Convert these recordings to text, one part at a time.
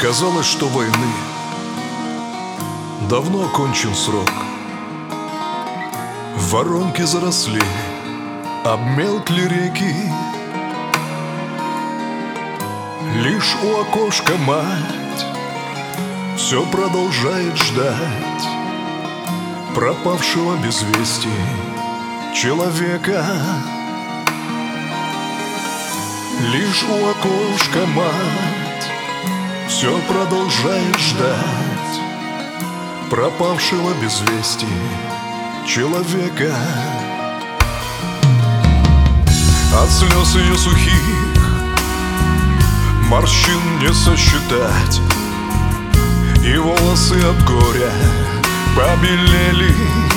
Казалось, что войны давно окончен срок. Воронки заросли, обмелкли реки. Лишь у окошка мать все продолжает ждать пропавшего без вести человека. Лишь у окошка мать все продолжает ждать пропавшего без вести человека. От слез ее сухих морщин не сосчитать, и волосы от горя побелели,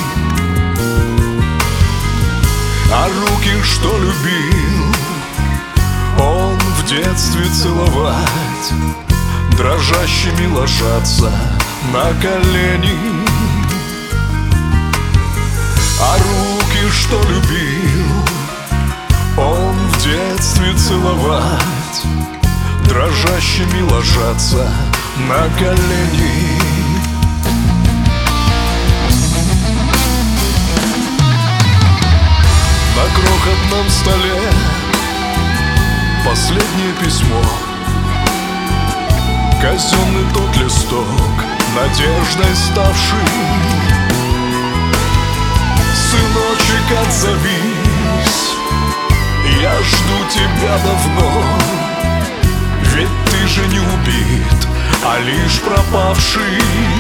а руки, что любил он в детстве целовать, дрожащими ложатся на колени. А руки, что любил он в детстве целовать, дрожащими ложатся на колени. На крохотном столе последнее письмо, казенный тот листок, надеждой ставший. Сыночек, отзовись, я жду тебя давно, ведь ты же не убит, а лишь пропавший.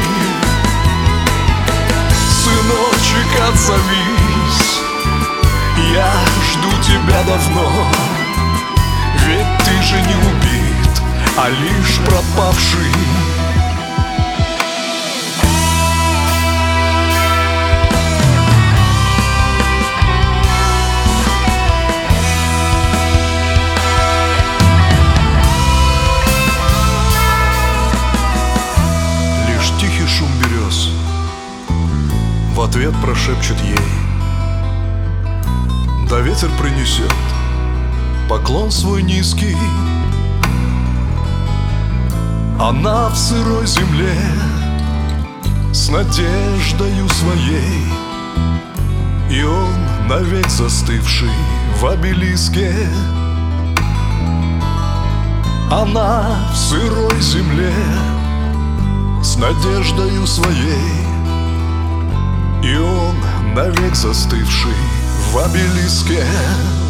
Сыночек, отзовись, я жду тебя давно, ведь ты же не убит, а лишь пропавший. Лишь тихий шум берез в ответ прошепчет ей, да ветер принесет поклон свой низкий. Она в сырой земле с надеждою своей, и он навек застывший в обелиске. Она в сырой земле с надеждою своей, и он навек застывший в обелиске.